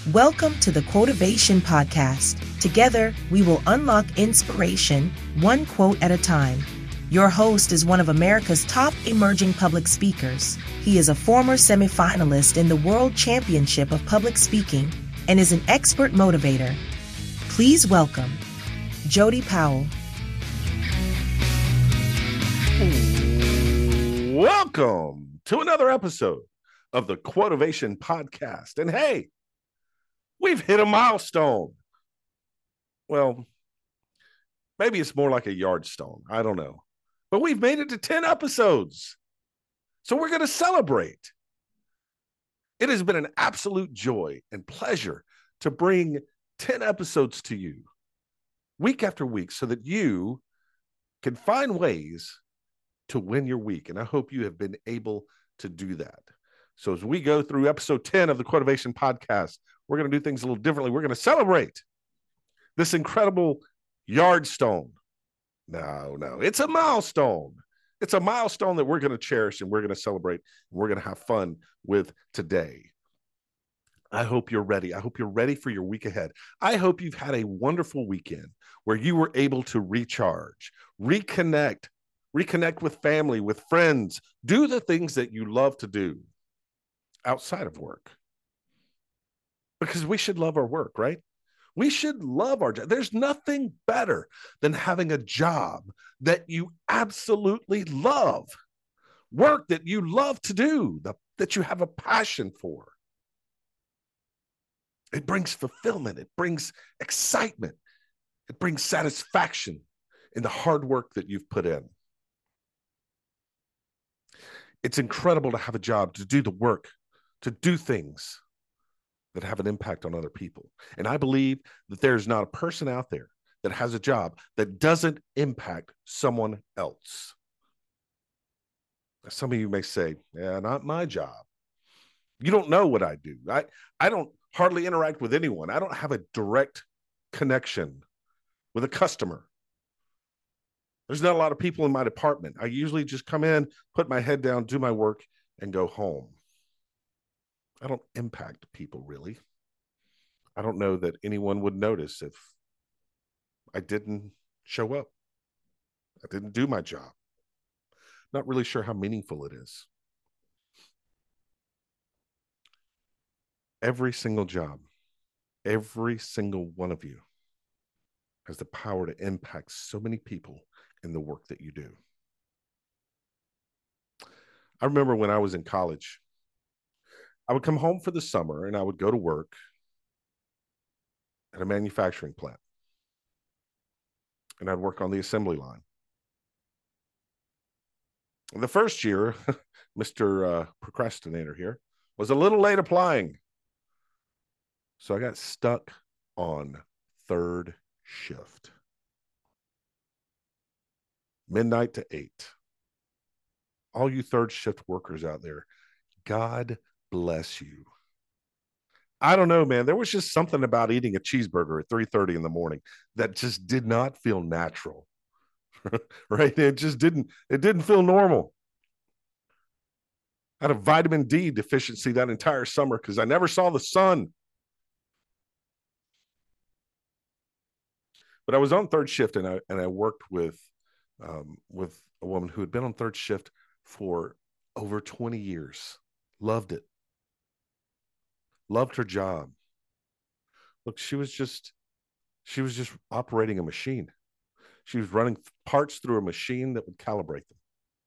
Welcome to the Quotivation Podcast. Together, we will unlock inspiration, one quote at a time. Your host is one of America's top emerging public speakers. He is a former semifinalist in the World Championship of Public Speaking and is an expert motivator. Please welcome Jody Powell. Welcome to another episode of the Quotivation Podcast. And hey, we've hit a milestone. Well, maybe it's more like a yardstone. I don't know. But we've made it to 10 episodes. So we're going to celebrate. It has been an absolute joy and pleasure to bring 10 episodes to you week after week so that you can find ways to win your week. And I hope you have been able to do that. So as we go through episode 10 of the Quotivation Podcast, we're going to do things a little differently. We're going to celebrate this incredible yardstone. No, it's a milestone. It's a milestone that we're going to cherish and we're going to celebrate. And we're going to have fun with today. I hope you're ready. I hope you're ready for your week ahead. I hope you've had a wonderful weekend where you were able to recharge, reconnect with family, with friends, do the things that you love to do outside of work. Because we should love our work, right? We should love our job. There's nothing better than having a job that you absolutely love, work that you love to do, that you have a passion for. It brings fulfillment. It brings excitement. It brings satisfaction in the hard work that you've put in. It's incredible to have a job, to do the work, to do things that have an impact on other people. And I believe that there's not a person out there that has a job that doesn't impact someone else. Some of you may say, yeah, not my job. You don't know what I do. I don't hardly interact with anyone. I don't have a direct connection with a customer. There's not a lot of people in my department. I usually just come in, put my head down, do my work, and go home. I don't impact people, really. I don't know that anyone would notice if I didn't show up. I didn't do my job. Not really sure how meaningful it is. Every single job, every single one of you has the power to impact so many people in the work that you do. I remember when I was in college, I would come home for the summer and I would go to work at a manufacturing plant. And I'd work on the assembly line. The first year, Mr. Procrastinator here was a little late applying. So I got stuck on third shift. Midnight to 8. All you third shift workers out there, God bless you. I don't know, man. There was just something about eating a cheeseburger at 3:30 in the morning that just did not feel natural. Right? It didn't feel normal. I had a vitamin D deficiency that entire summer because I never saw the sun. But I was on third shift and I worked with a woman who had been on third shift for over 20 years. Loved it. Loved her job. Look, she was just operating a machine. She was running parts through a machine that would calibrate them.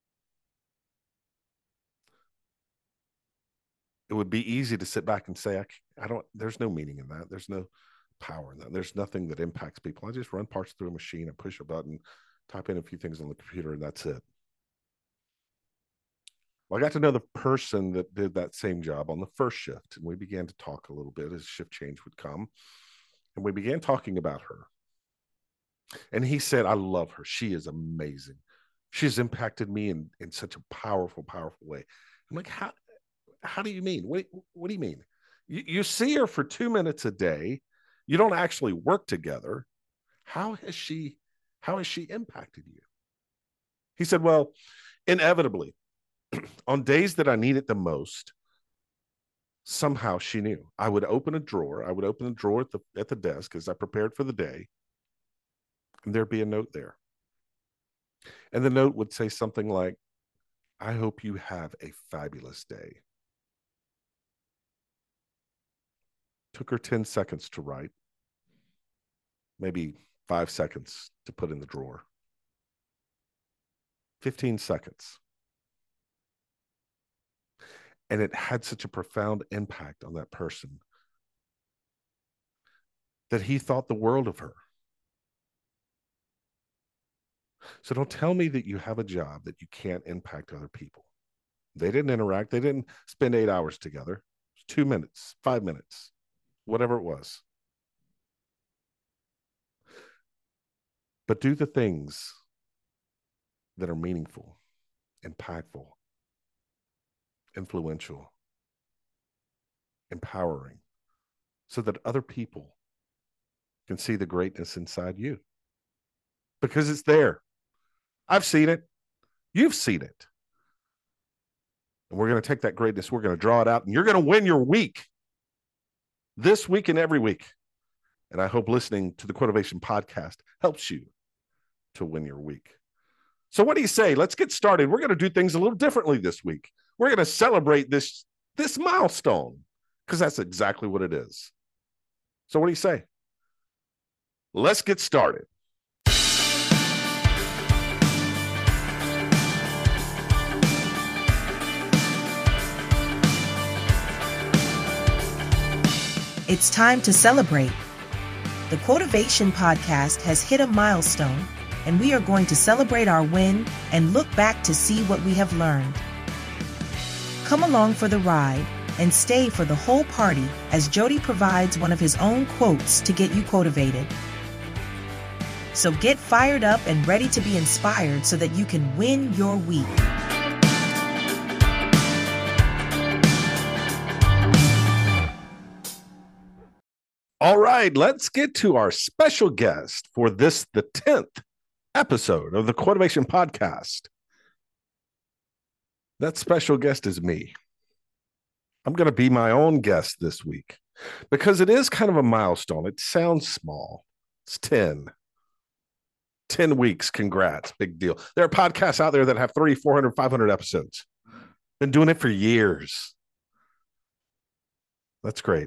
It would be easy to sit back and say, there's no meaning in that. There's no power in that. There's nothing that impacts people. I just run parts through a machine, I push a button, type in a few things on the computer, and that's it. Well, I got to know the person that did that same job on the first shift, and we began to talk a little bit as shift change would come, and we began talking about her. And he said, I love her. She is amazing. She's impacted me in such a powerful, powerful way. I'm like, how do you mean? What do you mean? You see her for 2 minutes a day. You don't actually work together. How has she impacted you? He said, well, inevitably, on days that I need it the most, Somehow she knew. I would open a drawer. I would open the drawer at the desk as I prepared for the day, and there'd be a note there. And the note would say something like, I hope you have a fabulous day. Took her 10 seconds to write, maybe 5 seconds to put in the drawer, 15 seconds. And it had such a profound impact on that person that he thought the world of her. So don't tell me that you have a job that you can't impact other people. They didn't interact. They didn't spend 8 hours together. 2 minutes, 5 minutes, whatever it was. But do the things that are meaningful, impactful, influential, empowering, so that other people can see the greatness inside you. Because it's there. I've seen it. You've seen it. And we're going to take that greatness, we're going to draw it out, and you're going to win your week. This week and every week. And I hope listening to the Quotivation podcast helps you to win your week. So what do you say? Let's get started. We're going to do things a little differently this week. We're going to celebrate this milestone, because that's exactly what it is. So what do you say? Let's get started. It's time to celebrate. The Quotivation podcast has hit a milestone, and we are going to celebrate our win and look back to see what we have learned. Come along for the ride and stay for the whole party as Jody provides one of his own quotes to get you quotivated. So get fired up and ready to be inspired so that you can win your week. All right, let's get to our special guest for this, the 10th episode of the Quotivation podcast. That special guest is me. I'm going to be my own guest this week because it is kind of a milestone. It sounds small. It's 10 weeks. Congrats. Big deal. There are podcasts out there that have 300, 400, 500 episodes. Been doing it for years. That's great.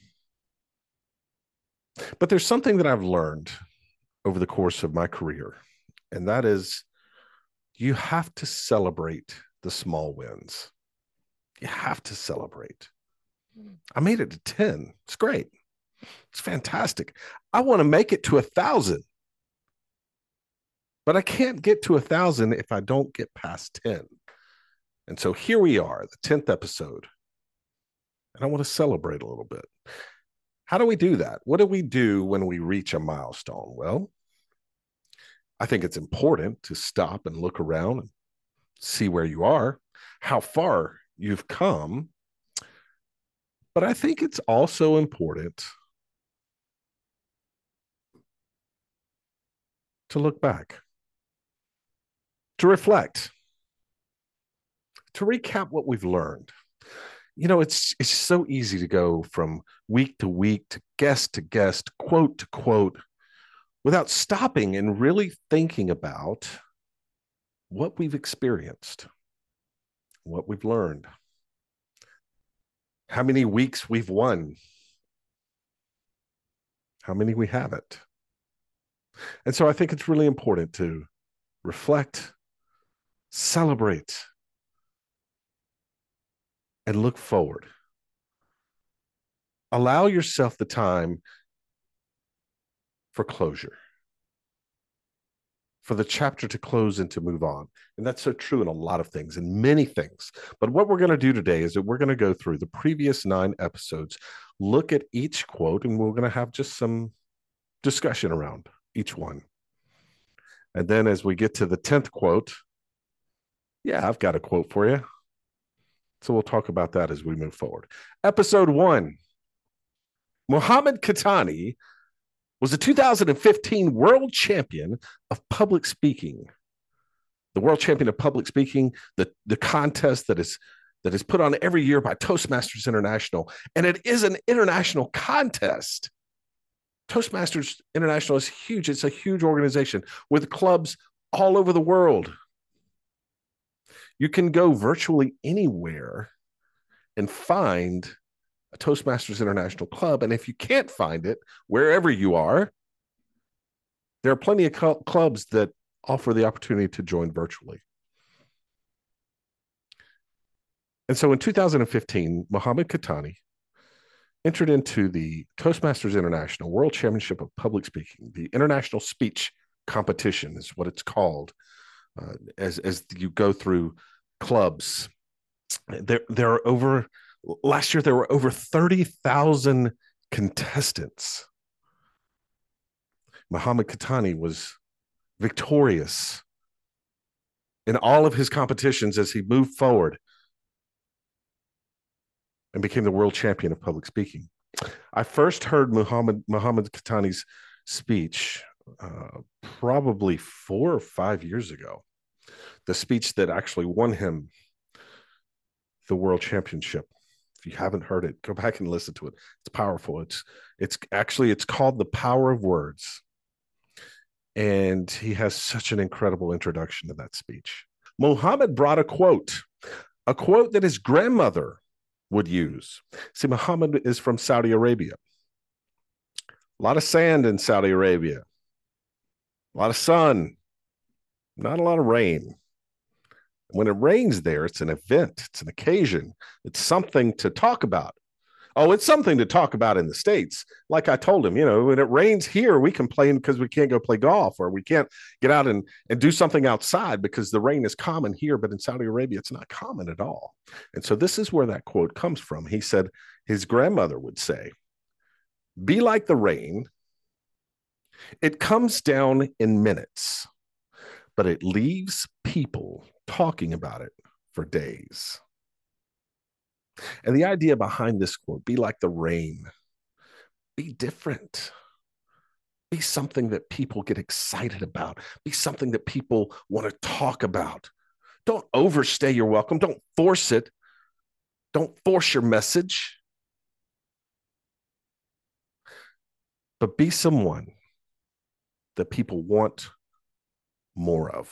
But there's something that I've learned over the course of my career, and that is you have to celebrate the small wins. You have to celebrate. I made it to 10. It's great. It's fantastic. I want to make it to 1,000. But I can't get to 1,000 if I don't get past 10. And so here we are, the 10th episode. And I want to celebrate a little bit. How do we do that? What do we do when we reach a milestone? Well, I think it's important to stop and look around and see where you are, how far you've come. But I think it's also important to look back, to reflect, to recap what we've learned. You know, it's so easy to go from week to week, to guest, quote to quote, without stopping and really thinking about what we've experienced, what we've learned, how many weeks we've won, how many we haven't. And so I think it's really important to reflect, celebrate, and look forward. Allow yourself the time for closure, for the chapter to close and to move on. And that's so true in a lot of things, in many things. But what we're going to do today is that we're going to go through the previous 9 episodes, look at each quote, and we're going to have just some discussion around each one. And then as we get to the 10th quote, yeah, I've got a quote for you. So we'll talk about that as we move forward. Episode 1. Mohammad Khatani was the 2015 world champion of public speaking. The world champion of public speaking, the contest that is that is put on every year by Toastmasters International, and it is an international contest. Toastmasters International is huge. It's a huge organization with clubs all over the world. You can go virtually anywhere and find a Toastmasters International club. And if you can't find it, wherever you are, there are plenty of clubs that offer the opportunity to join virtually. And so in 2015, Mohammed Khatani entered into the Toastmasters International World Championship of Public Speaking. The International Speech Competition is what it's called. As you go through clubs, there are over, last year there were over 30,000 contestants. Mohammed Khatani was victorious in all of his competitions as he moved forward and became the world champion of public speaking. I first heard Mohammed Khatani's speech probably 4 or 5 years ago. The speech that actually won him the world championship. If you haven't heard it, go back and listen to it. It's powerful. It's called The Power of Words. And he has such an incredible introduction to that speech. Mohammed brought a quote that his grandmother would use. See, Mohammed is from Saudi Arabia. A lot of sand in Saudi Arabia. A lot of sun. Not a lot of rain. When it rains there, it's an event, it's an occasion, it's something to talk about. Oh, it's something to talk about in the States. Like I told him, when it rains here, we complain because we can't go play golf or we can't get out and do something outside because the rain is common here, but in Saudi Arabia, it's not common at all. And so this is where that quote comes from. He said his grandmother would say, "Be like the rain. It comes down in minutes, but it leaves people talking about it for days." And the idea behind this quote, be like the rain, be different, be something that people get excited about, be something that people want to talk about. Don't overstay your welcome. Don't force it. Don't force your message. But be someone that people want more of.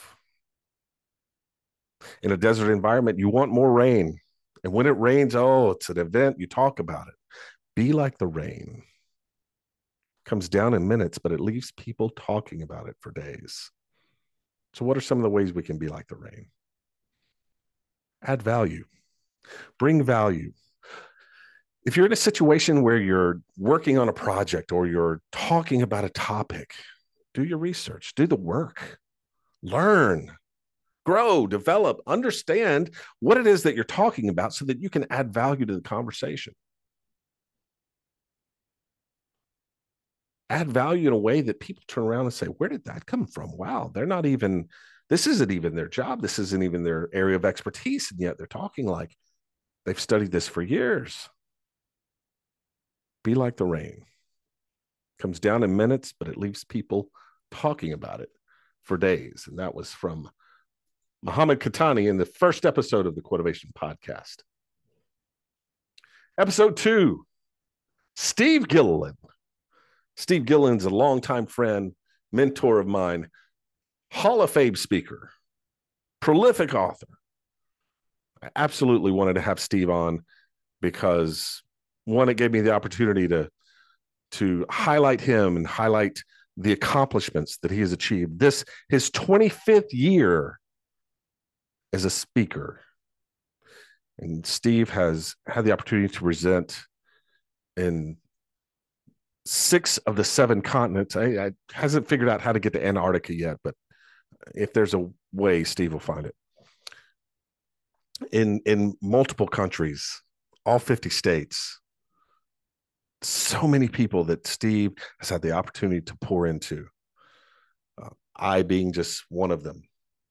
In a desert environment, you want more rain. And when it rains, it's an event, you talk about it. Be like the rain. Comes down in minutes, but it leaves people talking about it for days. So what are some of the ways we can be like the rain? Add value. Bring value. If you're in a situation where you're working on a project or you're talking about a topic, do your research, do the work, learn, grow, develop, understand what it is that you're talking about so that you can add value to the conversation. Add value in a way that people turn around and say, where did that come from? Wow, this isn't even their job. This isn't even their area of expertise. And yet they're talking like they've studied this for years. Be like the rain. Comes down in minutes, but it leaves people talking about it for days. And that was from Mohammed Khatani in the first episode of the Quotivation Podcast. Episode 2, Steve Gilliland. Steve Gilliland's a longtime friend, mentor of mine, Hall of Fame speaker, prolific author. I absolutely wanted to have Steve on because, one, it gave me the opportunity to highlight him and highlight the accomplishments that he has achieved. His 25th year as a speaker. And Steve has had the opportunity to present in 6 of the 7 continents. I hasn't figured out how to get to Antarctica yet, but if there's a way, Steve will find it. In multiple countries, all 50 states. So many people that Steve has had the opportunity to pour into. I being just one of them.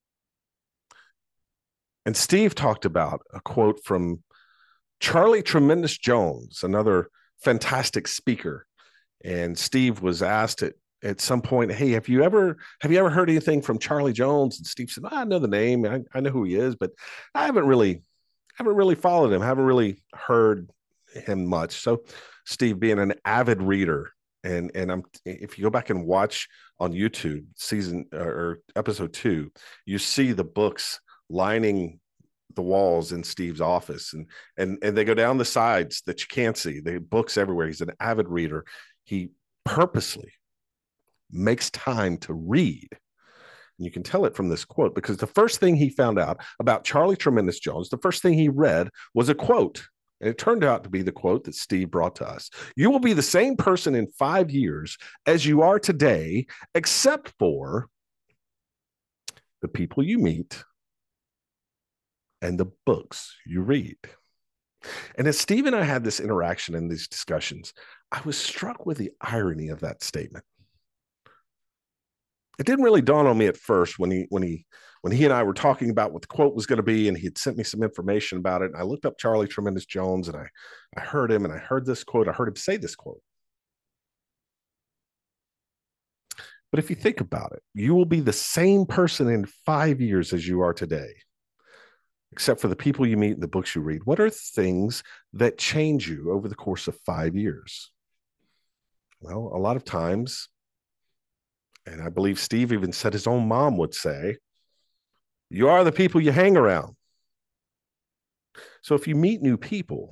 And Steve talked about a quote from Charlie Tremendous Jones, another fantastic speaker. And Steve was asked at some point, hey, have you ever heard anything from Charlie Jones? And Steve said, I know the name. I know who he is, but I haven't really haven't really followed him, haven't really heard him much. So Steve, being an avid reader, and I'm if you go back and watch on YouTube season or episode 2, you see the books lining the walls in Steve's office, and they go down the sides that you can't see. The books everywhere. He's an avid reader. He purposely makes time to read. And you can tell it from this quote, because the first thing he found out about Charlie Tremendous Jones, the first thing he read was a quote. And it turned out to be the quote that Steve brought to us. You will be the same person in 5 years as you are today, except for the people you meet and the books you read. And as Steve and I had this interaction in these discussions, I was struck with the irony of that statement. It didn't really dawn on me at first when he and I were talking about what the quote was going to be, and he had sent me some information about it. And I looked up Charlie Tremendous Jones, and I heard him, and I heard this quote. I heard him say this quote. But if you think about it, you will be the same person in 5 years as you are today, except for the people you meet and the books you read. What are things that change you over the course of 5 years? Well, a lot of times, and I believe Steve even said his own mom would say, you are the people you hang around. So if you meet new people,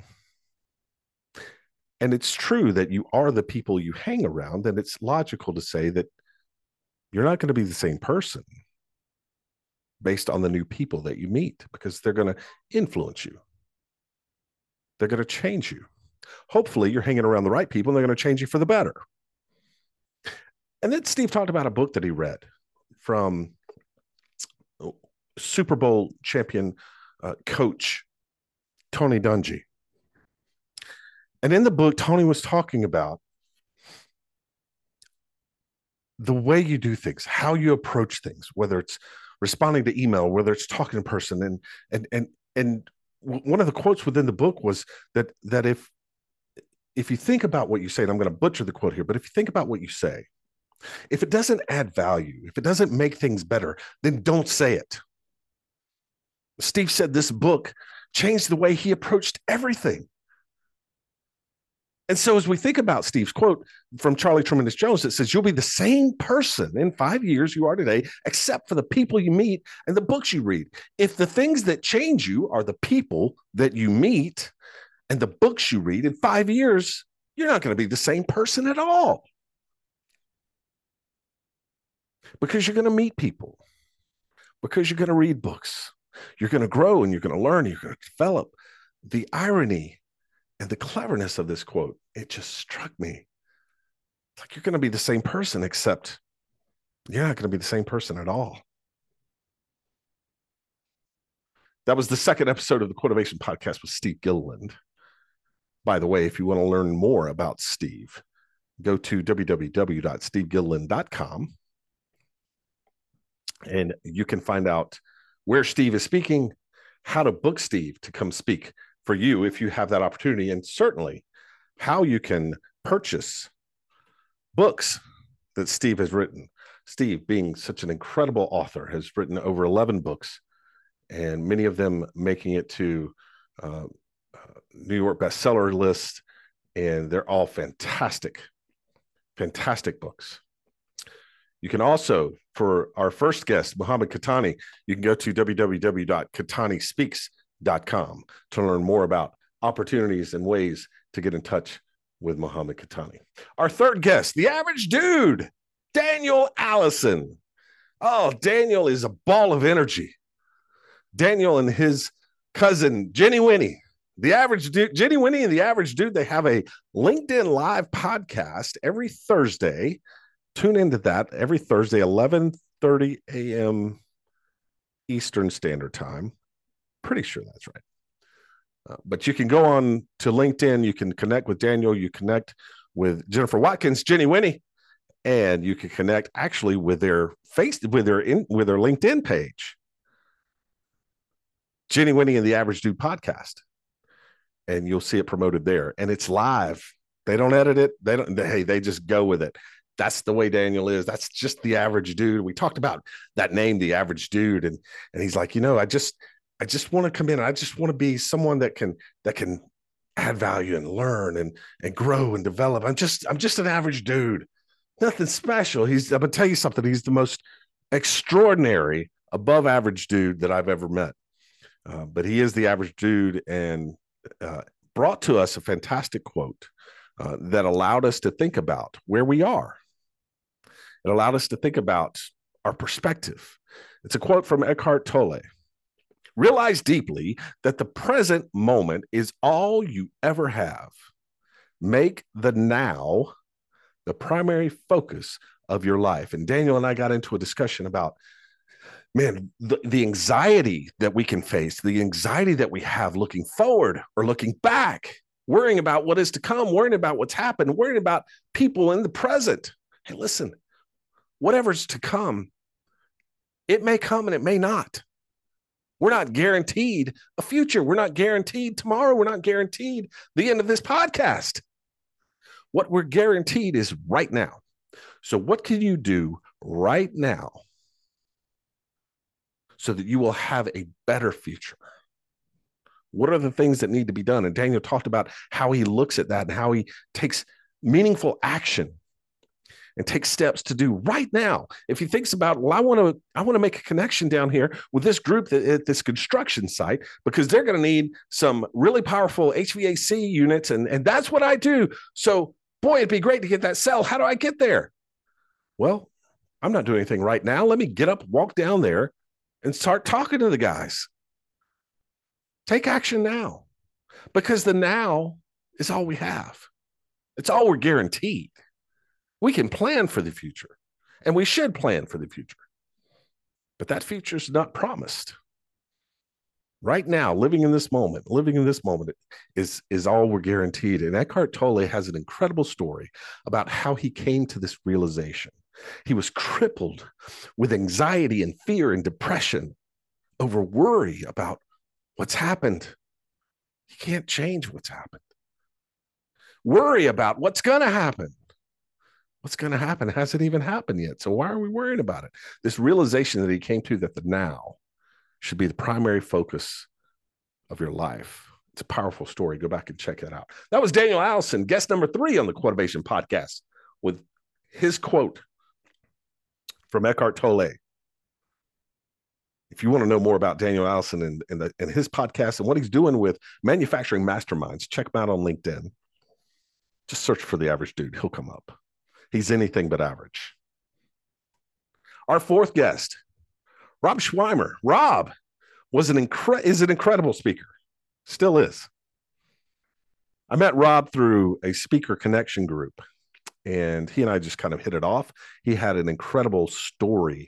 and it's true that you are the people you hang around, then it's logical to say that you're not going to be the same person based on the new people that you meet, because they're going to influence you. They're going to change you. Hopefully you're hanging around the right people, and they're going to change you for the better. And then Steve talked about a book that he read from Super Bowl champion coach Tony Dungy. And in the book, Tony was talking about the way you do things, how you approach things, whether it's responding to email, whether it's talking in person. And one of the quotes within the book was that if you think about what you say, and I'm going to butcher the quote here, but if you think about what you say, if it doesn't add value, if it doesn't make things better, then don't say it. Steve said this book changed the way he approached everything. And so as we think about Steve's quote from Charlie Tremendous Jones, it says, you'll be the same person in 5 years you are today, except for the people you meet and the books you read. If the things that change you are the people that you meet and the books you read, in 5 years, you're not going to be the same person at all. Because you're going to meet people, because you're going to read books, you're going to grow and you're going to learn, you're going to develop. The irony and the cleverness of this quote, it just struck me. It's like you're going to be the same person, except you're not going to be the same person at all. That was the second episode of the Quotivation Podcast with Steve Gilliland. By the way, if you want to learn more about Steve, go to www.stevegilliland.com. And you can find out where Steve is speaking, how to book Steve to come speak for you if you have that opportunity, and certainly how you can purchase books that Steve has written. Steve, being such an incredible author, has written over 11 books, and many of them making it to New York bestseller list, and they're all fantastic, fantastic books. You can also, for our first guest, Mohammed Khattani, you can go to www.khattanispeaks.com to learn more about opportunities and ways to get in touch with Mohammed Khattani. Our third guest, the average dude, Daniel Allison. Oh, Daniel is a ball of energy. Daniel and his cousin, Jenny Winnie, the average dude, Jenny Winnie and the average dude, they have a LinkedIn Live podcast every Thursday. Tune into that every Thursday, 11:30 a.m. Eastern Standard Time. Pretty sure that's right. But you can go on to LinkedIn. You can connect with Daniel. You connect with Jennifer Watkins, Jenny Winnie, and you can connect actually with their LinkedIn page, Jenny Winnie and the Average Dude podcast, and you'll see it promoted there. And it's live. They don't edit it. They just go with it. That's the way Daniel is. That's just the average dude. We talked about that name, the average dude. And he's like, I just want to come in. I just want to be someone that can add value and learn and grow and develop. I'm just an average dude. Nothing special. I'm gonna tell you something. He's the most extraordinary, above average dude that I've ever met. But he is the average dude, and brought to us a fantastic quote that allowed us to think about where we are. It allowed us to think about our perspective. It's a quote from Eckhart Tolle. Realize deeply that the present moment is all you ever have. Make the now the primary focus of your life. And Daniel and I got into a discussion about, man, the anxiety that we can face, the anxiety that we have looking forward or looking back, worrying about what is to come, worrying about what's happened, worrying about people in the present. Hey, listen, whatever's to come, it may come and it may not. We're not guaranteed a future. We're not guaranteed tomorrow. We're not guaranteed the end of this podcast. What we're guaranteed is right now. So what can you do right now so that you will have a better future? What are the things that need to be done? And Daniel talked about how he looks at that and how he takes meaningful action and take steps to do right now. If he thinks about, well, I want to make a connection down here with this group at this construction site because they're going to need some really powerful HVAC units, and that's what I do. So, boy, it'd be great to get that cell. How do I get there? Well, I'm not doing anything right now. Let me get up, walk down there, and start talking to the guys. Take action now, because the now is all we have. It's all we're guaranteed. We can plan for the future, and we should plan for the future, but that future is not promised. Right now, living in this moment is all we're guaranteed. And Eckhart Tolle has an incredible story about how he came to this realization. He was crippled with anxiety and fear and depression over worry about what's happened. You can't change what's happened. Worry about what's going to happen. What's going to happen? It hasn't even happened yet. So why are we worrying about it? This realization that he came to, that the now should be the primary focus of your life. It's a powerful story. Go back and check that out. That was Daniel Allison, guest number 3 on the Quotivation podcast, with his quote from Eckhart Tolle. If you want to know more about Daniel Allison and his podcast and what he's doing with manufacturing masterminds, check him out on LinkedIn. Just search for The Average Dude. He'll come up. He's anything but average. Our 4th guest, Rob Schweimer. Rob is an incredible speaker. Still is. I met Rob through a speaker connection group, and he and I just kind of hit it off. He had an incredible story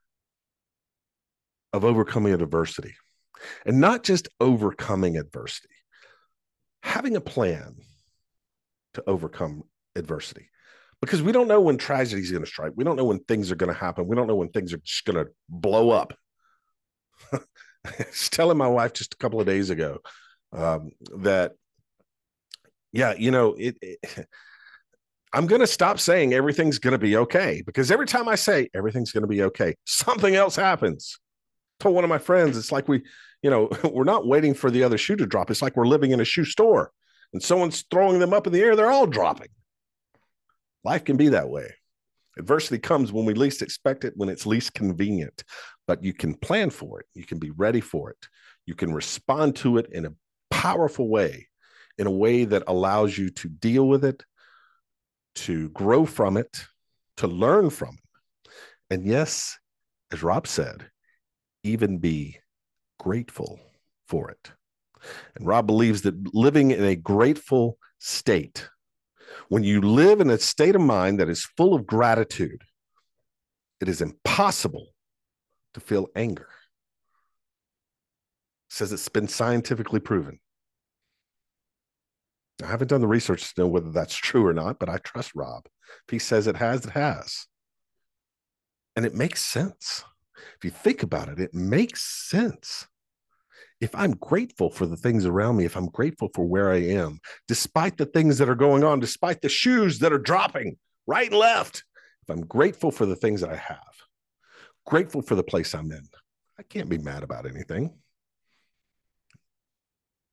of overcoming adversity, and not just overcoming adversity, having a plan to overcome adversity. Because we don't know when tragedy is going to strike. We don't know when things are going to happen. We don't know when things are just going to blow up. I was telling my wife just a couple of days ago that, yeah, you know, I'm going to stop saying everything's going to be okay, because every time I say everything's going to be okay, something else happens. I told one of my friends, it's like we're not waiting for the other shoe to drop. It's like we're living in a shoe store and someone's throwing them up in the air. They're all dropping. Life can be that way. Adversity comes when we least expect it, when it's least convenient, but you can plan for it. You can be ready for it. You can respond to it in a powerful way, in a way that allows you to deal with it, to grow from it, to learn from it. And yes, as Rob said, even be grateful for it. And Rob believes that living in a grateful state, when you live in a state of mind that is full of gratitude, it is impossible to feel anger. Says it's been scientifically proven. I haven't done the research to know whether that's true or not, but I trust Rob. If he says it has, it has. And it makes sense. If you think about it, it makes sense. If I'm grateful for the things around me, if I'm grateful for where I am, despite the things that are going on, despite the shoes that are dropping right and left, if I'm grateful for the things that I have, grateful for the place I'm in, I can't be mad about anything.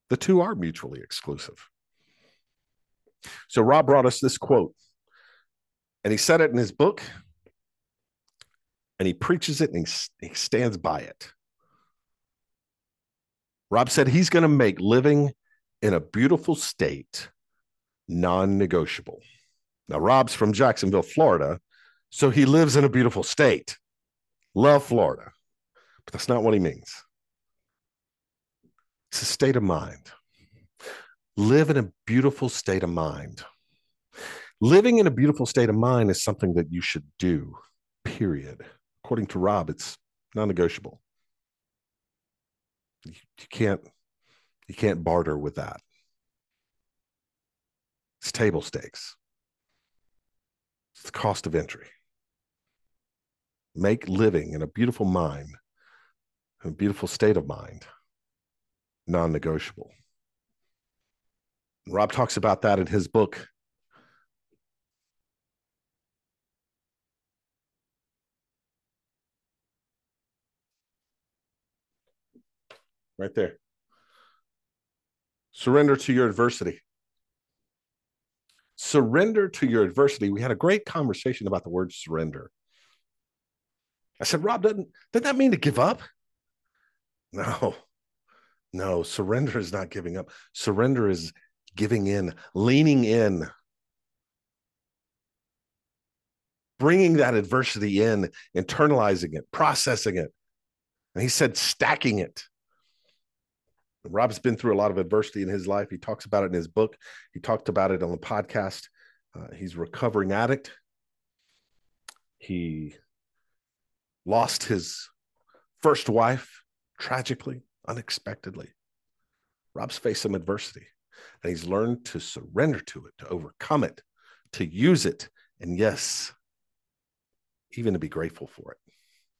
The two are mutually exclusive. So Rob brought us this quote, and he said it in his book, and he preaches it, and he stands by it. Rob said he's going to make living in a beautiful state non-negotiable. Now, Rob's from Jacksonville, Florida, so he lives in a beautiful state. Love Florida, but that's not what he means. It's a state of mind. Live in a beautiful state of mind. Living in a beautiful state of mind is something that you should do, period. According to Rob, it's non-negotiable. You can't barter with that. It's table stakes. It's the cost of entry. Make living in a beautiful mind, a beautiful state of mind, non-negotiable. Rob talks about that in his book. Right there. Surrender to your adversity. Surrender to your adversity. We had a great conversation about the word surrender. I said, Rob, doesn't that mean to give up? No, surrender is not giving up. Surrender is giving in, leaning in, bringing that adversity in, internalizing it, processing it. And he said, stacking it. Rob's been through a lot of adversity in his life. He talks about it in his book. He talked about it on the podcast. He's a recovering addict. He lost his first wife tragically, unexpectedly. Rob's faced some adversity, and he's learned to surrender to it, to overcome it, to use it, and yes, even to be grateful for it.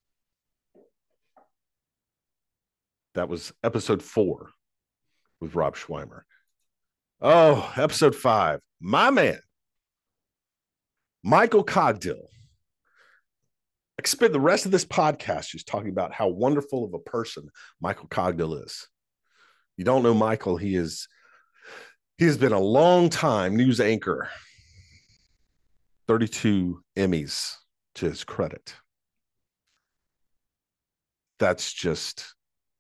That was episode 4 with Rob Schweimer. Oh, episode 5. My man, Michael Cogdill. I could spend the rest of this podcast just talking about how wonderful of a person Michael Cogdill is. You don't know Michael, he has been a long time news anchor. 32 Emmys to his credit. That's just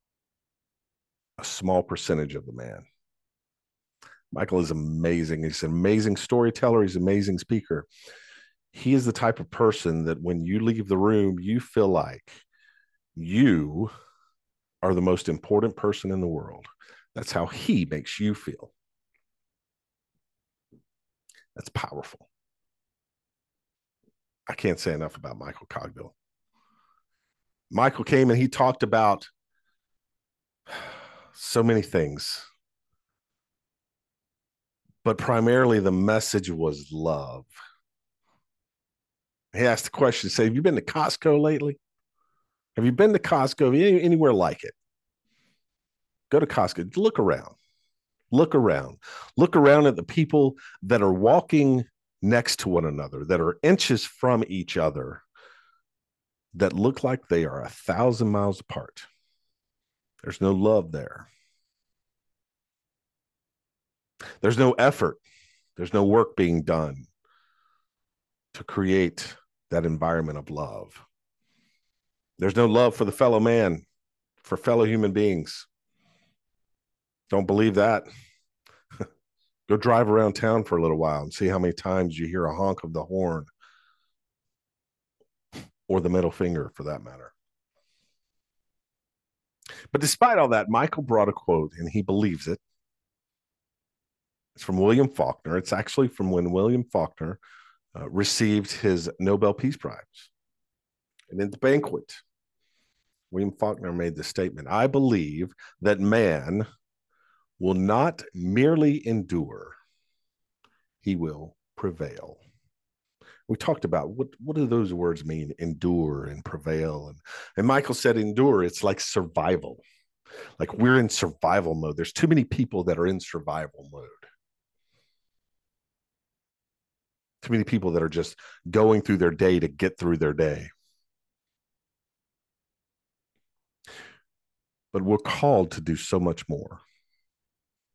a small percentage of the man. Michael is amazing. He's an amazing storyteller. He's an amazing speaker. He is the type of person that when you leave the room, you feel like you are the most important person in the world. That's how he makes you feel. That's powerful. I can't say enough about Michael Cogdill. Michael came and he talked about so many things, but primarily the message was love. He asked the question, say, have you been to Costco lately? Have you been to Costco? Anywhere like it? Go to Costco. Look around. Look around. Look around at the people that are walking next to one another, that are inches from each other, that look like they are 1,000 miles apart. There's no love there. There's no effort. There's no work being done to create that environment of love. There's no love for the fellow man, for fellow human beings. Don't believe that? Go drive around town for a little while and see how many times you hear a honk of the horn or the middle finger, for that matter. But despite all that, Michael brought a quote, and he believes it. It's from William Faulkner. It's actually from when William Faulkner received his Nobel Peace Prize. And in the banquet, William Faulkner made the statement, I believe that man will not merely endure, he will prevail. We talked about what do those words mean, endure and prevail. And Michael said endure, it's like survival. Like we're in survival mode. There's too many people that are in survival mode. Too many people that are just going through their day to get through their day. But we're called to do so much more.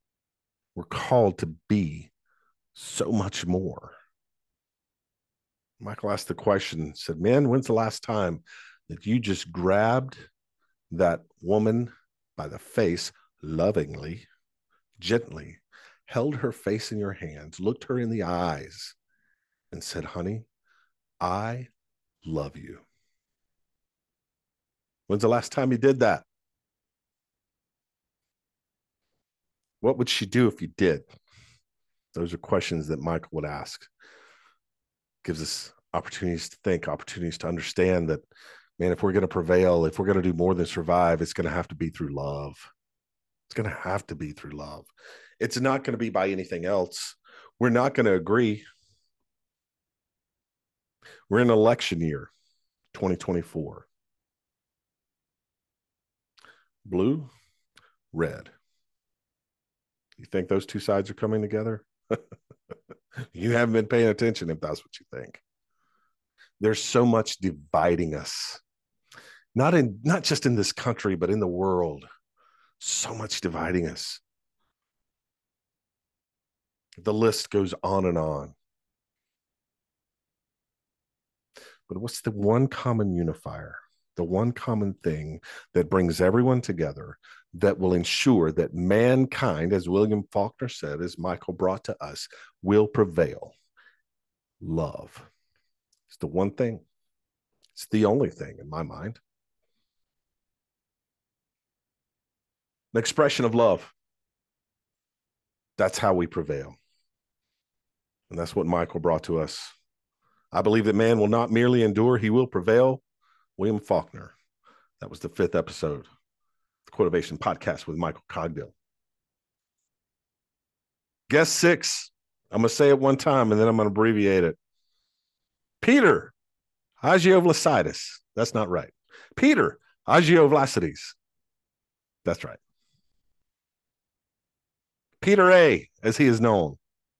We're called to be so much more. Michael asked the question, said, man, when's the last time that you just grabbed that woman by the face lovingly, gently, held her face in your hands, looked her in the eyes, and said, honey, I love you? When's the last time you did that? What would she do if you did? Those are questions that Michael would ask. Gives us opportunities to think, opportunities to understand that, man, if we're going to prevail, if we're going to do more than survive, it's going to have to be through love. It's going to have to be through love. It's not going to be by anything else. We're not going to agree. We're in election year, 2024. Blue, red. You think those two sides are coming together? You haven't been paying attention if that's what you think. There's so much dividing us. Not just in this country, but in the world. So much dividing us. The list goes on and on. But what's the one common unifier? The one common thing that brings everyone together, that will ensure that mankind, as William Faulkner said, as Michael brought to us, will prevail? Love. It's the one thing. It's the only thing in my mind. An expression of love. That's how we prevail. And that's what Michael brought to us. I believe that man will not merely endure, he will prevail. William Faulkner. That was the 5th episode, the Quotivation Podcast with Michael Cogdill. Guest 6. I'm going to say it one time and then I'm going to abbreviate it. Peter Hagiovlasidis. That's not right. Peter Hagiovlasidis. That's right. Peter A, as he is known.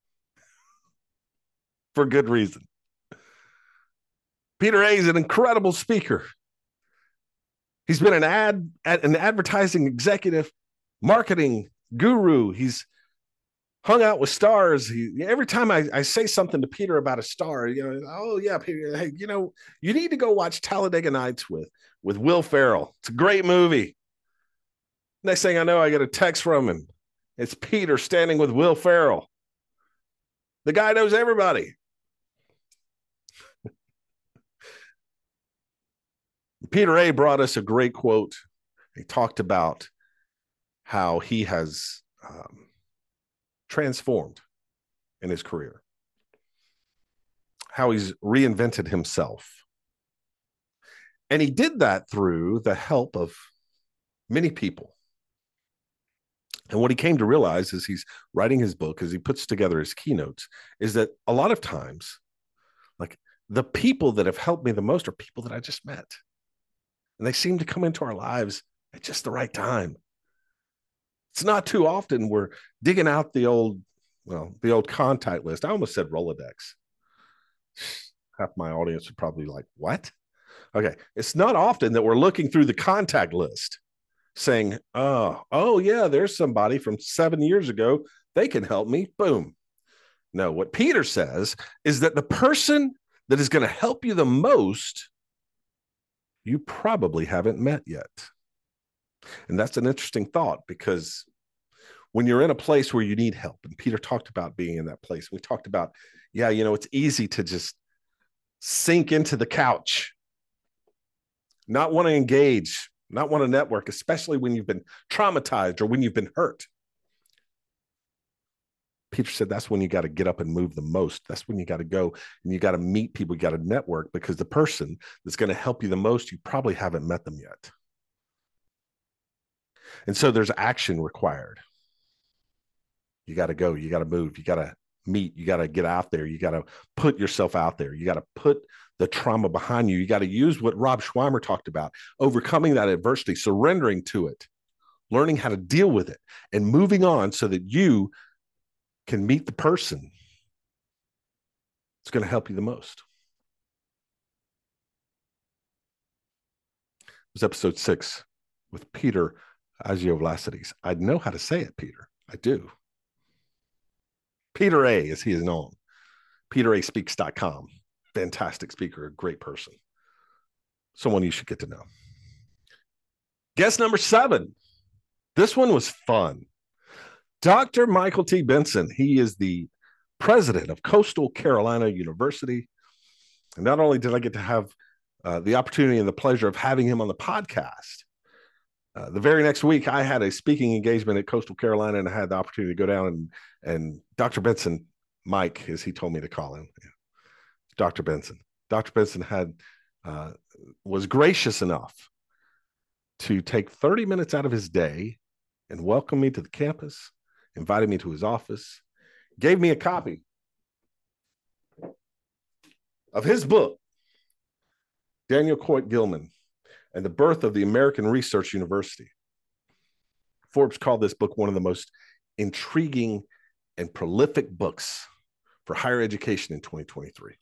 For good reason. Peter A is an incredible speaker. He's been an advertising executive, marketing guru. He's hung out with stars. Every time I say something to Peter about a star, oh yeah, Peter, hey, you need to go watch Talladega Nights with Will Ferrell. It's a great movie. Next thing I know, I get a text from him. It's Peter standing with Will Ferrell. The guy knows everybody. Peter A brought us a great quote. He talked about how he has transformed in his career, how he's reinvented himself. And he did that through the help of many people. And what he came to realize as he's writing his book, as he puts together his keynotes, is that a lot of times, like, the people that have helped me the most are people that I just met. And they seem to come into our lives at just the right time. It's not too often we're digging out the old contact list. I almost said Rolodex. Half my audience would probably be like, what? Okay. It's not often that we're looking through the contact list saying, oh yeah, there's somebody from 7 years ago. They can help me. Boom. No, what Peter says is that the person that is going to help you the most, you probably haven't met yet. And that's an interesting thought, because when you're in a place where you need help, and Peter talked about being in that place, we talked about, it's easy to just sink into the couch, not want to engage, not want to network, especially when you've been traumatized or when you've been hurt. Peter said that's when you got to get up and move the most. That's when you got to go and you got to meet people, you got to network, because the person that's going to help you the most, you probably haven't met them yet. And so there's action required. You got to go, you got to move, you got to meet, you got to get out there, you got to put yourself out there, you got to put the trauma behind you, you got to use what Rob Schweimer talked about, overcoming that adversity, surrendering to it, learning how to deal with it, and moving on so that you can meet the person that's going to help you the most. It was episode 6 with Peter Hagiovlasidis. I know how to say it, Peter. I do. Peter A, as he is known. PeterASpeaks.com. Fantastic speaker, a great person. Someone you should get to know. Guest number 7. This one was fun. Dr. Michael T. Benson. He is the president of Coastal Carolina University. And not only did I get to have the opportunity and the pleasure of having him on the podcast, the very next week, I had a speaking engagement at Coastal Carolina, and I had the opportunity to go down and Dr. Benson, Mike, as he told me to call him, Dr. Benson. Dr. Benson was gracious enough to take 30 minutes out of his day and welcome me to the campus, invited me to his office, gave me a copy of his book, Daniel Coit Gilman and the Birth of the American Research University. Forbes called this book one of the most intriguing and prolific books for higher education in 2023.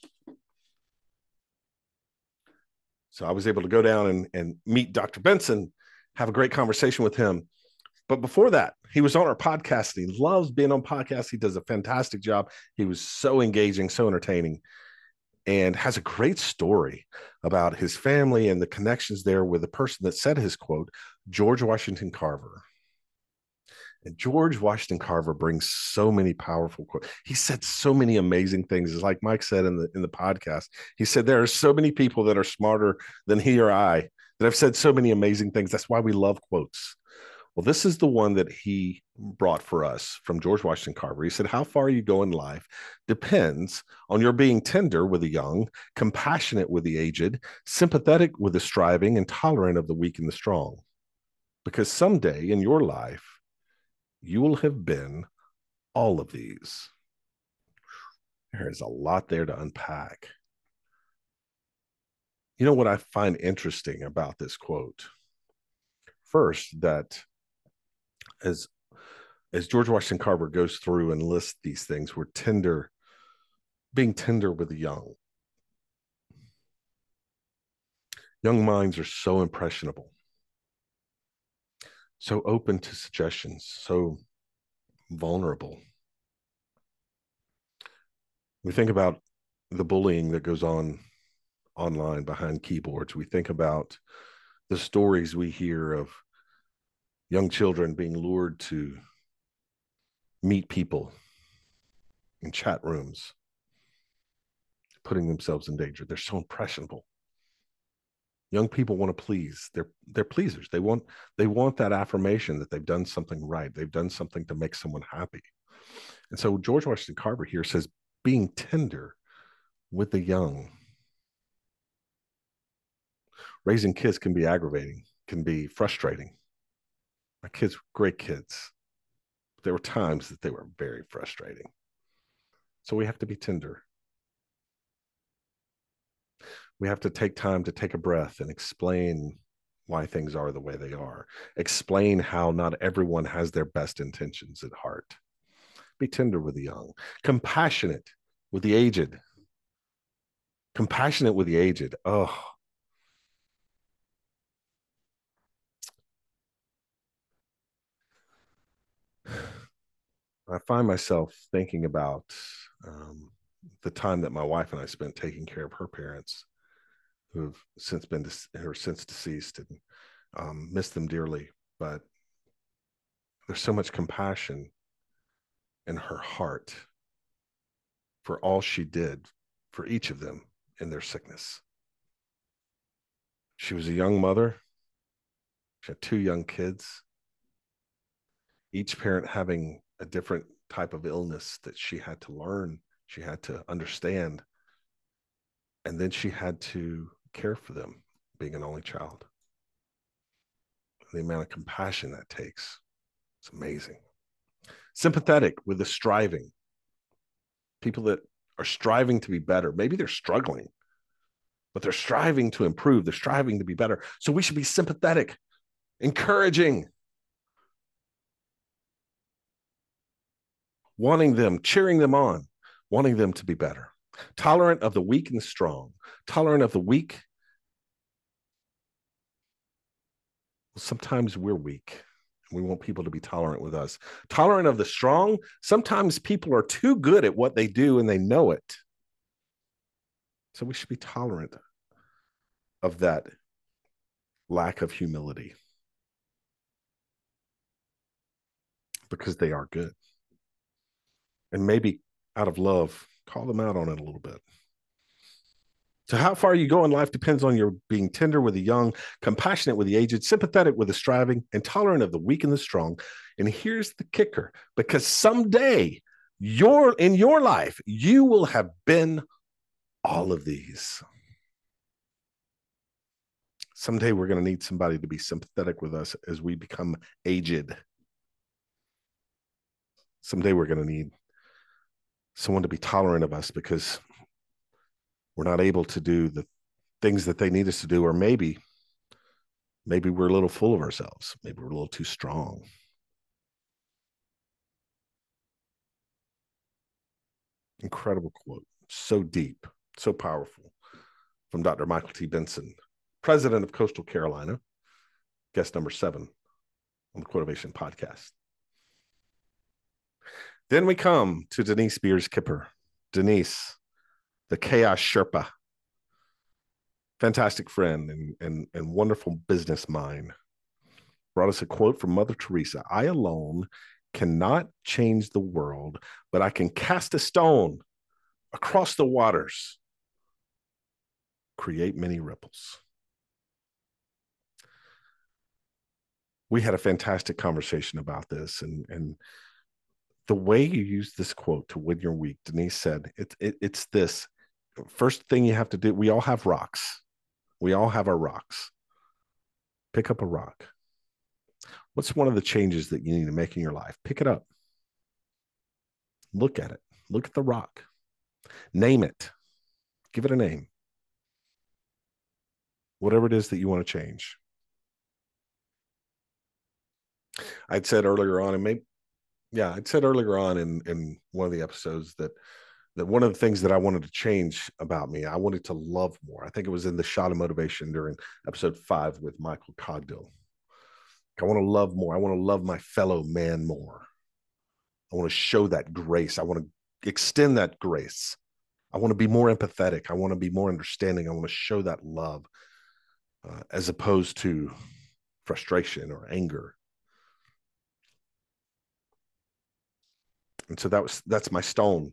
So I was able to go down and meet Dr. Benson, have a great conversation with him. But before that, he was on our podcast. And he loves being on podcasts. He does a fantastic job. He was so engaging, so entertaining, and has a great story about his family and the connections there with the person that said his quote, George Washington Carver. And George Washington Carver brings so many powerful quotes. He said so many amazing things. As like Mike said in the podcast, he said there are so many people that are smarter than he or I that have said so many amazing things. That's why we love quotes. Well, this is the one that he brought for us from George Washington Carver. He said, how far you go in life depends on your being tender with the young, compassionate with the aged, sympathetic with the striving, and tolerant of the weak and the strong. Because someday in your life, you will have been all of these. There is a lot there to unpack. You know what I find interesting about this quote? First, that as George Washington Carver goes through and lists these things, we're tender, being tender with the young. Young minds are so impressionable, so open to suggestions, so vulnerable. We think about the bullying that goes on online behind keyboards. We think about the stories we hear of young children being lured to meet people in chat rooms, putting themselves in danger. They're so impressionable. Young people want to please. They're pleasers. They want that affirmation that they've done something right. They've done something to make someone happy. And so George Washington Carver here says, being tender with the young. Raising kids can be aggravating, can be frustrating. My kids were great kids. There were times that they were very frustrating. So we have to be tender. We have to take time to take a breath and explain why things are the way they are. Explain how not everyone has their best intentions at heart. Be tender with the young. Compassionate with the aged. Compassionate with the aged. Oh, I find myself thinking about the time that my wife and I spent taking care of her parents, who've since deceased, and miss them dearly. But there's so much compassion in her heart for all she did for each of them in their sickness. She was a young mother. She had 2 young kids, each parent having a different type of illness that she had to learn, she had to understand, and then she had to care for them, being an only child. The amount of compassion that takes, it's amazing. Sympathetic with the striving, people that are striving to be better. Maybe they're struggling, but they're striving to improve. They're striving to be better. So we should be sympathetic, encouraging, wanting them, cheering them on, wanting them to be better. Tolerant of the weak and the strong. Tolerant of the weak. Sometimes we're weak. We want people to be tolerant with us. Tolerant of the strong. Sometimes people are too good at what they do and they know it. So we should be tolerant of that lack of humility because they are good. And maybe out of love, call them out on it a little bit. So how far you go in life depends on your being tender with the young, compassionate with the aged, sympathetic with the striving, and tolerant of the weak and the strong. And here's the kicker, because someday in your life, you will have been all of these. Someday we're going to need somebody to be sympathetic with us as we become aged. Someday we're going to need someone to be tolerant of us because we're not able to do the things that they need us to do, or maybe we're a little full of ourselves. Maybe we're a little too strong. Incredible quote. So deep, so powerful from Dr. Michael T. Benson, president of Coastal Carolina, guest number 7 on the Quotivation podcast. Then we come to Denise Beers Kipper. Denise, the Chaos Sherpa, fantastic friend and wonderful business mind, brought us a quote from Mother Teresa. I alone cannot change the world, but I can cast a stone across the waters, create many ripples. We had a fantastic conversation about this, and the way you use this quote to win your week, Denise said, it's this. First thing you have to do, we all have rocks. We all have our rocks. Pick up a rock. What's one of the changes that you need to make in your life? Pick it up. Look at it. Look at the rock. Name it. Give it a name. Whatever it is that you want to change. I'd said earlier on, in one of the episodes that one of the things that I wanted to change about me, I wanted to love more. I think it was in the Shot of Motivation during episode 5 with Michael Cogdill. I want to love more. I want to love my fellow man more. I want to show that grace. I want to extend that grace. I want to be more empathetic. I want to be more understanding. I want to show that love as opposed to frustration or anger. And so that's my stone.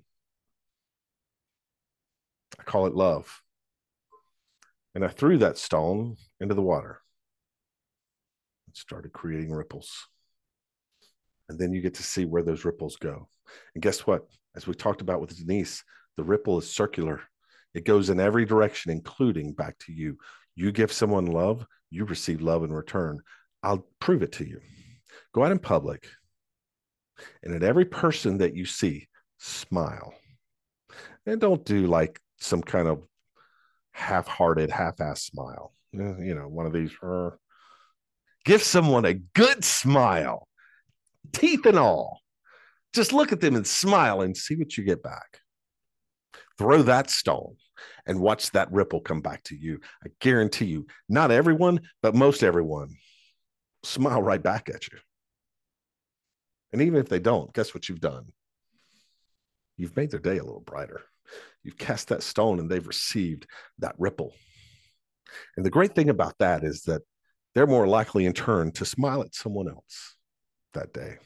I call it love. And I threw that stone into the water. It started creating ripples. And then you get to see where those ripples go. And guess what? As we talked about with Denise, the ripple is circular. It goes in every direction, including back to you. You give someone love, you receive love in return. I'll prove it to you. Go out in public, and at every person that you see, smile. And don't do like some kind of half-hearted, half-assed smile. One of these. Give someone a good smile, teeth and all. Just look at them and smile and see what you get back. Throw that stone and watch that ripple come back to you. I guarantee you, not everyone, but most everyone smile right back at you. And even if they don't, guess what you've done? You've made their day a little brighter. You've cast that stone and they've received that ripple. And the great thing about that is that they're more likely in turn to smile at someone else that day.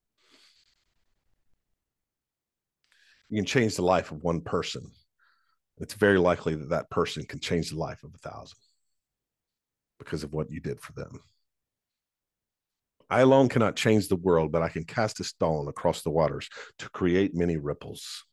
You can change the life of one person. It's very likely that that person can change the life of 1,000 because of what you did for them. I alone cannot change the world, but I can cast a stone across the waters to create many ripples.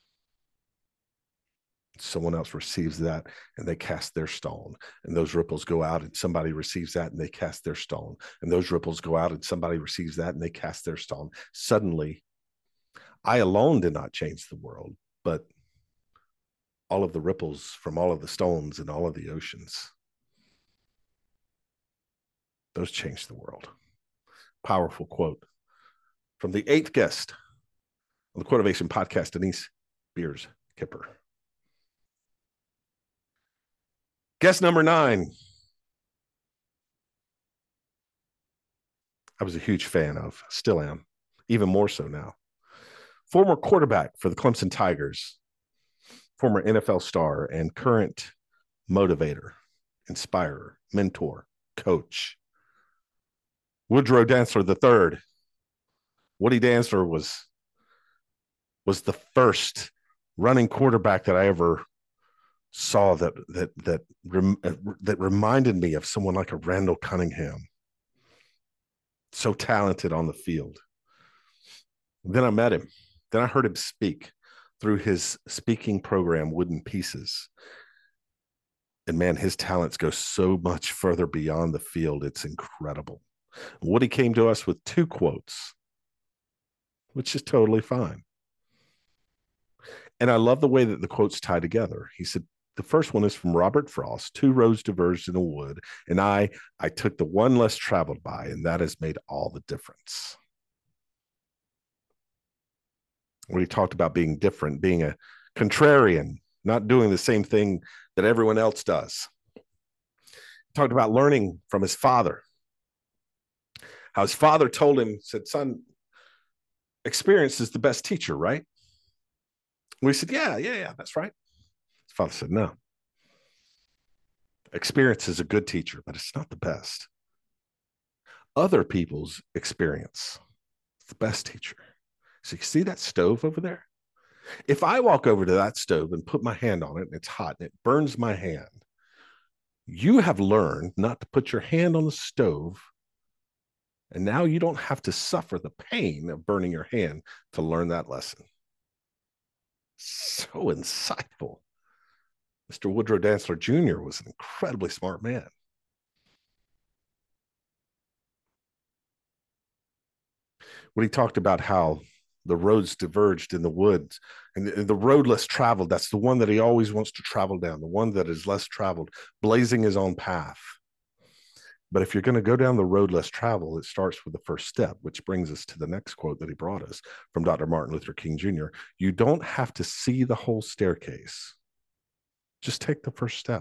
Someone else receives that and they cast their stone, and those ripples go out and somebody receives that and they cast their stone, and those ripples go out and somebody receives that and they cast their stone. Suddenly, I alone did not change the world, but all of the ripples from all of the stones and all of the oceans, those changed the world. Powerful quote from the 8th guest on the Quotivation podcast, Denise Beers Kipper. Guest number 9. I was a huge fan of, still am, even more so now. Former quarterback for the Clemson Tigers, former NFL star, and current motivator, inspirer, mentor, coach. Woodrow Dantzler III. Woody Dantzler was the first running quarterback that I ever saw that reminded me of someone like a Randall Cunningham. So talented on the field. Then I met him. Then I heard him speak through his speaking program, Wooden Pieces. And man, his talents go so much further beyond the field. It's incredible. Woody came to us with 2 quotes, which is totally fine. And I love the way that the quotes tie together. He said, the first one is from Robert Frost: 2 roads diverged in a wood, and I took the one less traveled by, and that has made all the difference. When he talked about being different, being a contrarian, not doing the same thing that everyone else does. He talked about learning from his father. How his father told him, said, son, experience is the best teacher, right? We said, yeah, that's right. His father said, no. Experience is a good teacher, but it's not the best. Other people's experience is the best teacher. So you see that stove over there? If I walk over to that stove and put my hand on it and it's hot and it burns my hand, you have learned not to put your hand on the stove. And now you don't have to suffer the pain of burning your hand to learn that lesson. So insightful. Mr. Woodrow Dantzler Jr. was an incredibly smart man. When he talked about how the roads diverged in the woods, and the road less traveled, that's the one that he always wants to travel down, the one that is less traveled, blazing his own path. But if you're going to go down the road less traveled, it starts with the first step, which brings us to the next quote that he brought us from Dr. Martin Luther King Jr. You don't have to see the whole staircase. Just take the first step.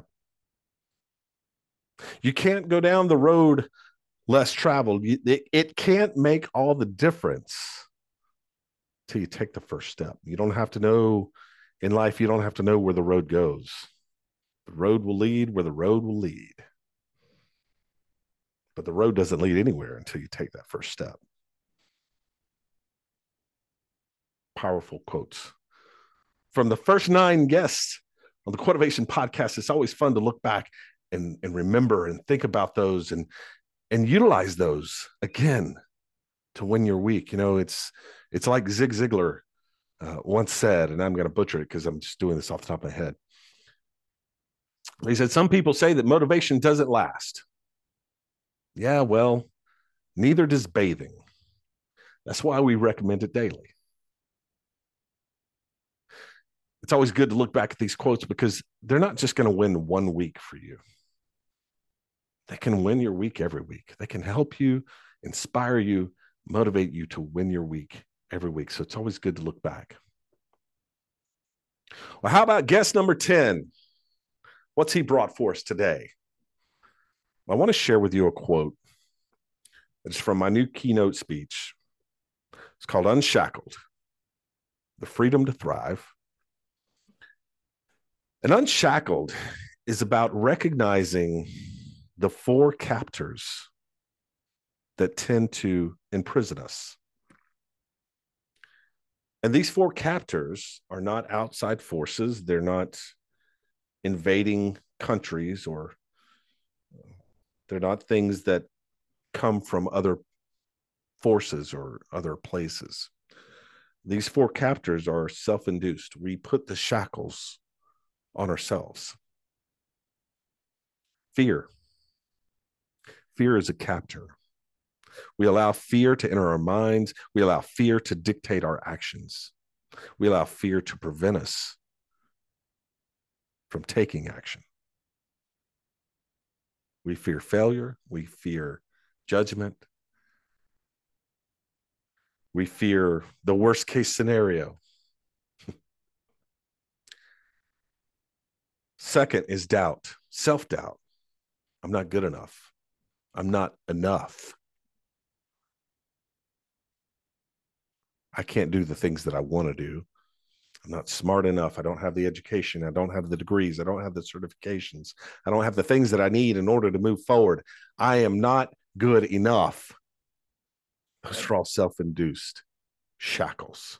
You can't go down the road less traveled. It can't make all the difference till you take the first step. You don't have to know in life, you don't have to know where the road goes. The road will lead where the road will lead. But the road doesn't lead anywhere until you take that first step. Powerful quotes. From the first 9 guests on the Quotivation podcast, it's always fun to look back and remember and think about those and utilize those again to win your week. You know, it's like Zig Ziglar once said, and I'm going to butcher it because I'm just doing this off the top of my head. He said, some people say that motivation doesn't last. Yeah, well, neither does bathing. That's why we recommend it daily. It's always good to look back at these quotes because they're not just going to win one week for you. They can win your week every week. They can help you, inspire you, motivate you to win your week every week. So it's always good to look back. Well, how about guest number 10? What's he brought for us today? I want to share with you a quote. It's from my new keynote speech. It's called Unshackled, the Freedom to Thrive. And Unshackled is about recognizing the 4 captors that tend to imprison us. And these 4 captors are not outside forces. They're not invading countries, or they're not things that come from other forces or other places. These 4 captors are self-induced. We put the shackles on ourselves. Fear. Fear is a captor. We allow fear to enter our minds. We allow fear to dictate our actions. We allow fear to prevent us from taking action. We fear failure. We fear judgment. We fear the worst case scenario. Second is doubt, self-doubt. I'm not good enough. I'm not enough. I can't do the things that I want to do. I'm not smart enough. I don't have the education. I don't have the degrees. I don't have the certifications. I don't have the things that I need in order to move forward. I am not good enough. Those are all self-induced shackles.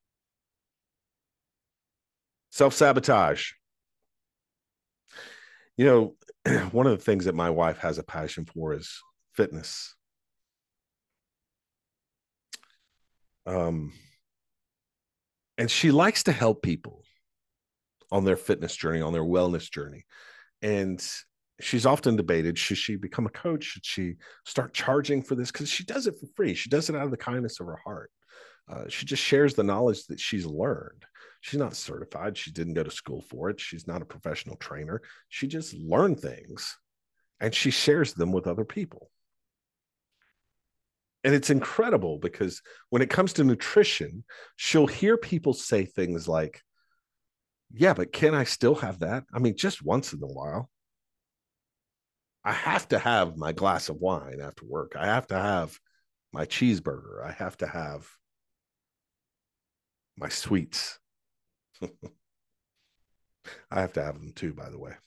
Self-sabotage. You know, one of the things that my wife has a passion for is fitness. And she likes to help people on their fitness journey, on their wellness journey. And she's often debated, should she become a coach? Should she start charging for this? Because she does it for free. She does it out of the kindness of her heart. She just shares the knowledge that she's learned. She's not certified. She didn't go to school for it. She's not a professional trainer. She just learned things and she shares them with other people. And it's incredible because when it comes to nutrition, she'll hear people say things like, yeah, but can I still have that? I mean, just once in a while. I have to have my glass of wine after work. I have to have my cheeseburger. I have to have my sweets. I have to have them too, by the way.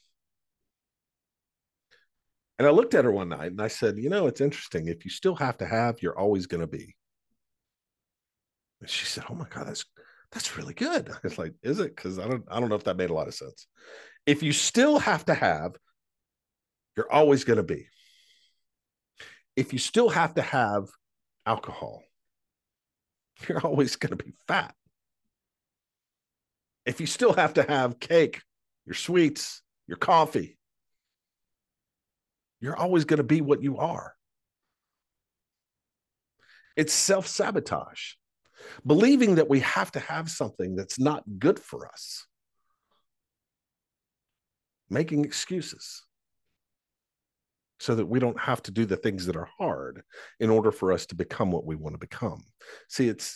And I looked at her one night and I said, you know, it's interesting. If you still have to have, you're always going to be. And she said, oh my God, that's really good. I was like, is it? Because I don't know if that made a lot of sense. If you still have to have, you're always going to be. If you still have to have alcohol, you're always going to be fat. If you still have to have cake, your sweets, your coffee, you're always going to be what you are. It's self-sabotage, believing that we have to have something that's not good for us, making excuses so that we don't have to do the things that are hard in order for us to become what we want to become. See, it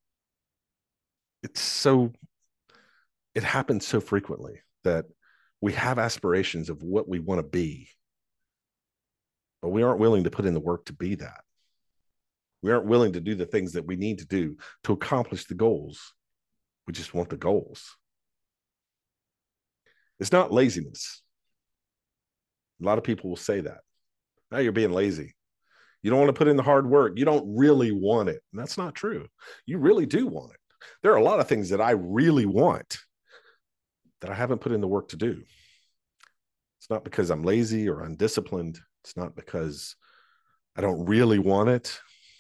happens so frequently that we have aspirations of what we want to be, but we aren't willing to put in the work to be that. We aren't willing to do the things that we need to do to accomplish the goals. We just want the goals. It's not laziness. A lot of people will say that. Now you're being lazy. You don't want to put in the hard work. You don't really want it. And that's not true. You really do want it. There are a lot of things that I really want that I haven't put in the work to do. It's not because I'm lazy or undisciplined. It's not because I don't really want it.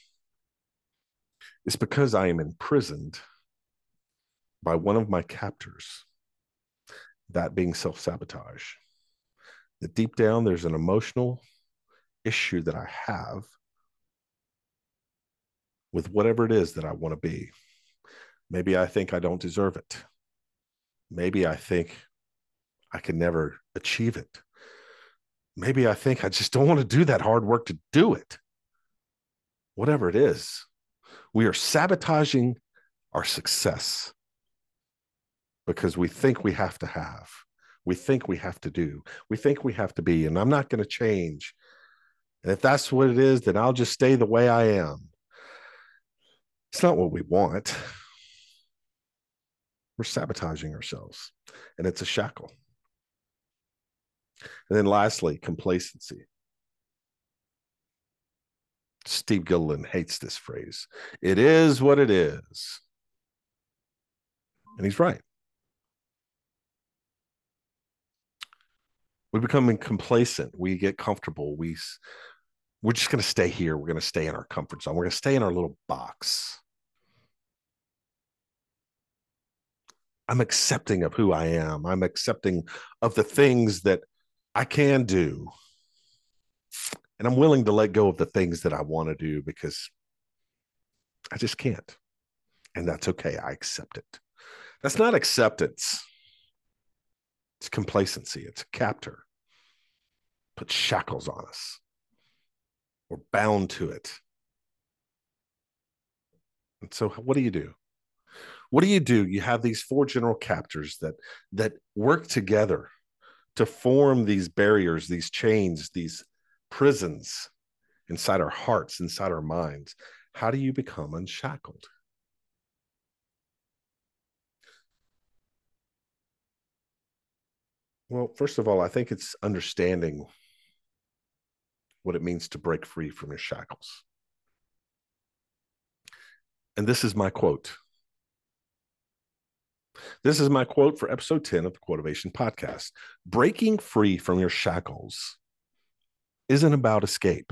It's because I am imprisoned by one of my captors, that being self-sabotage. That deep down, there's an emotional issue that I have with whatever it is that I want to be. Maybe I think I don't deserve it. Maybe I think I can never achieve it. Maybe I think I just don't want to do that hard work to do it. Whatever it is, we are sabotaging our success because we think we have to have. We think we have to do. We think we have to be. And I'm not going to change. And if that's what it is, then I'll just stay the way I am. It's not what we want. We're sabotaging ourselves, and it's a shackle. And then lastly, complacency. Steve Gilliland hates this phrase. It is what it is. And he's right. We become complacent. We get comfortable. We're just going to stay here. We're going to stay in our comfort zone. We're going to stay in our little box. I'm accepting of who I am. I'm accepting of the things that I can do. And I'm willing to let go of the things that I want to do because I just can't. And that's okay. I accept it. That's not acceptance. It's complacency. It's a captor. Put shackles on us. We're bound to it. And so what do you do? What do? You have these four general captors that work together to form these barriers, these chains, these prisons inside our hearts, inside our minds. How do you become unshackled? Well, first of all, I think it's understanding what it means to break free from your shackles. And this is my quote. This is my quote for episode 10 of the Quotivation Podcast. Breaking free from your shackles isn't about escape.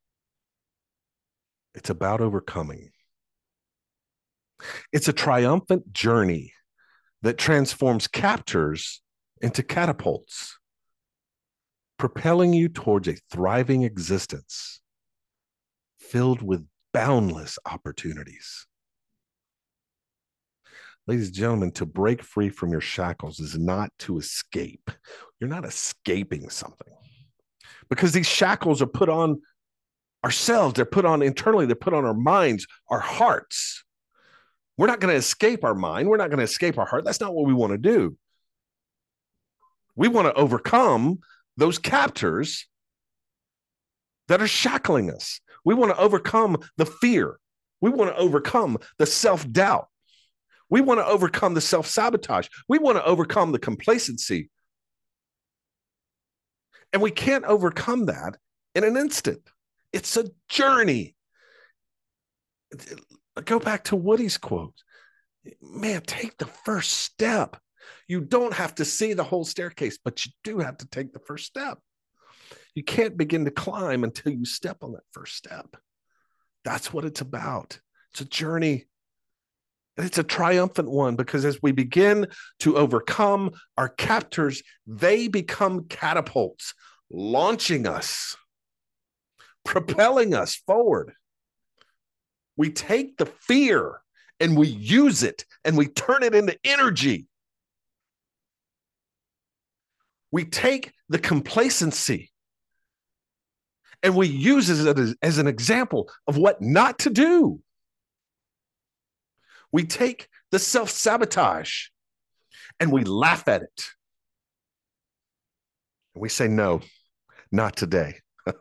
It's about overcoming. It's a triumphant journey that transforms captors into catapults, propelling you towards a thriving existence filled with boundless opportunities. Ladies and gentlemen, to break free from your shackles is not to escape. You're not escaping something, because these shackles are put on ourselves. They're put on internally. They're put on our minds, our hearts. We're not going to escape our mind. We're not going to escape our heart. That's not what we want to do. We want to overcome those captors that are shackling us. We want to overcome the fear. We want to overcome the self-doubt. We want to overcome the self-sabotage. We want to overcome the complacency. And we can't overcome that in an instant. It's a journey. Go back to Woody's quote. Man, take the first step. You don't have to see the whole staircase, but you do have to take the first step. You can't begin to climb until you step on that first step. That's what it's about. It's a journey. And it's a triumphant one, because as we begin to overcome our captors, they become catapults, launching us, propelling us forward. We take the fear and we use it and we turn it into energy. We take the complacency and we use it as an example of what not to do. We take the self-sabotage and we laugh at it. And we say, no, not today.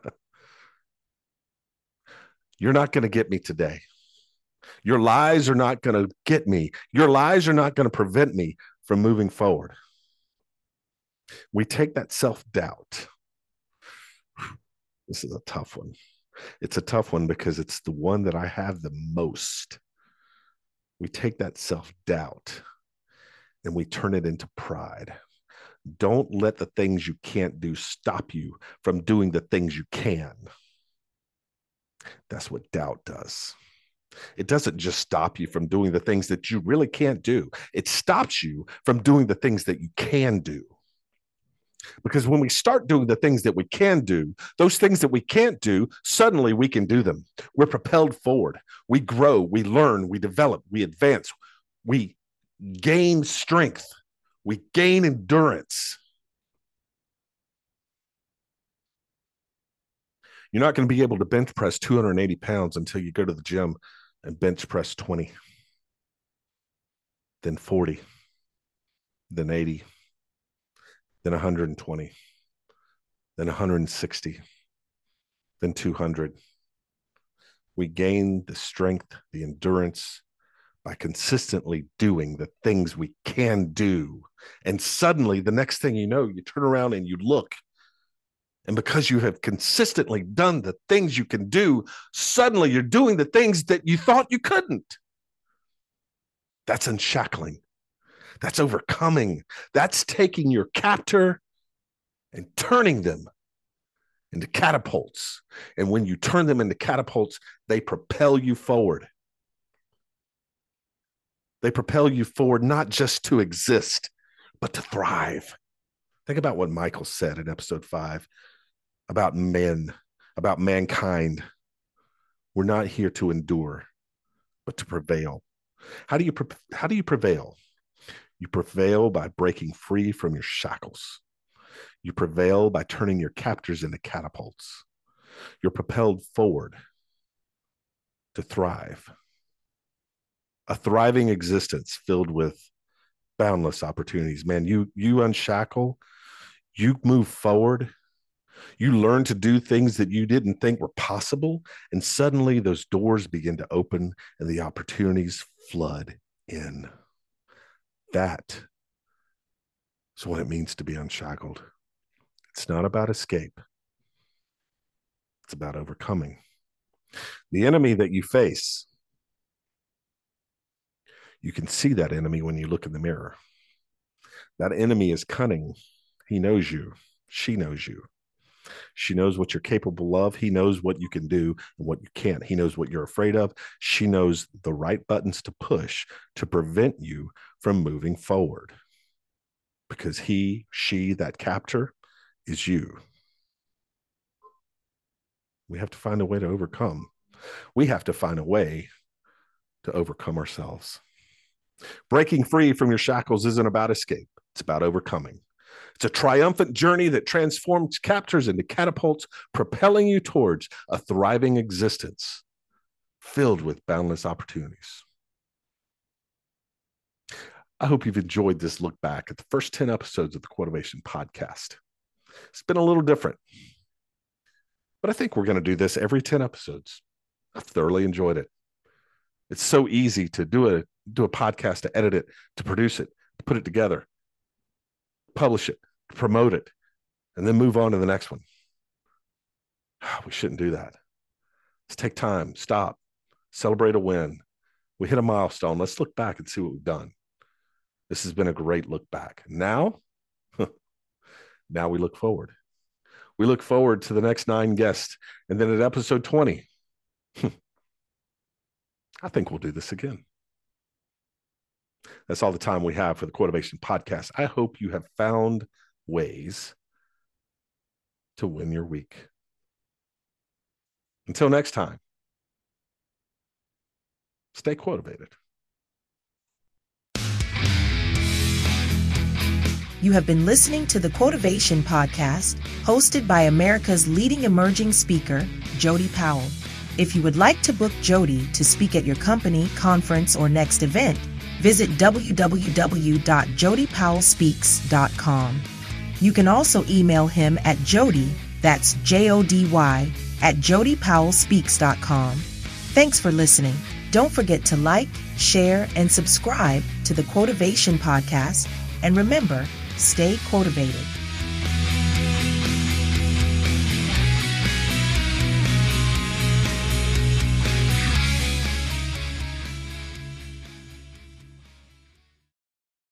You're not going to get me today. Your lies are not going to get me. Your lies are not going to prevent me from moving forward. We take that self-doubt. This is a tough one. It's a tough one because it's the one that I have the most. We take that self-doubt and we turn it into pride. Don't let the things you can't do stop you from doing the things you can. That's what doubt does. It doesn't just stop you from doing the things that you really can't do. It stops you from doing the things that you can do. Because when we start doing the things that we can do, those things that we can't do, suddenly we can do them. We're propelled forward. We grow, we learn, we develop, we advance, we gain strength, we gain endurance. You're not going to be able to bench press 280 pounds until you go to the gym and bench press 20, then 40, then 80, then 120, then 160, then 200. We gain the strength, the endurance by consistently doing the things we can do. And suddenly, the next thing you know, you turn around and you look. And because you have consistently done the things you can do, suddenly you're doing the things that you thought you couldn't. That's unshackling. That's overcoming. That's taking your captor and turning them into catapults. And when you turn them into catapults, they propel you forward. They propel you forward not just to exist, but to thrive. Think about what Michael said in episode 5 about men, about mankind. We're not here to endure, but to prevail. How do you prevail? You prevail by breaking free from your shackles. You prevail by turning your captors into catapults. You're propelled forward to thrive. A thriving existence filled with boundless opportunities. Man, you unshackle, you move forward, you learn to do things that you didn't think were possible, and suddenly those doors begin to open and the opportunities flood in. That is what it means to be unshackled. It's not about escape. It's about overcoming. The enemy that you face, you can see that enemy when you look in the mirror. That enemy is cunning. He knows you. She knows you. She knows what you're capable of. He knows what you can do and what you can't. He knows what you're afraid of. She knows the right buttons to push to prevent you from moving forward. Because she, that captor, is you. We have to find a way to overcome. We have to find a way to overcome ourselves. Breaking free from your shackles isn't about escape. It's about overcoming. It's a triumphant journey that transforms captors into catapults, propelling you towards a thriving existence filled with boundless opportunities. I hope you've enjoyed this look back at the first 10 episodes of the Quotivation podcast. It's been a little different, but I think we're going to do this every 10 episodes. I've thoroughly enjoyed it. It's so easy to do a podcast, to edit it, to produce it, to put it together, publish it, promote it, and then move on to the next one. We shouldn't do that. Let's take time, stop, celebrate a win. We hit a milestone. Let's look back and see what we've done. This has been a great look back. Now we look forward. We look forward to the next 9 guests. And then at episode 20, I think we'll do this again. That's all the time we have for the Quotivation podcast. I hope you have found ways to win your week. Until next time, stay quotivated. You have been listening to the Quotivation podcast, hosted by America's leading emerging speaker, Jody Powell. If you would like to book Jody to speak at your company, conference, or next event, visit www.jodypowellspeaks.com. You can also email him at Jody, that's Jody, at jodypowellspeaks.com. Thanks for listening. Don't forget to like, share, and subscribe to the Quotivation podcast. And remember, stay quotivated.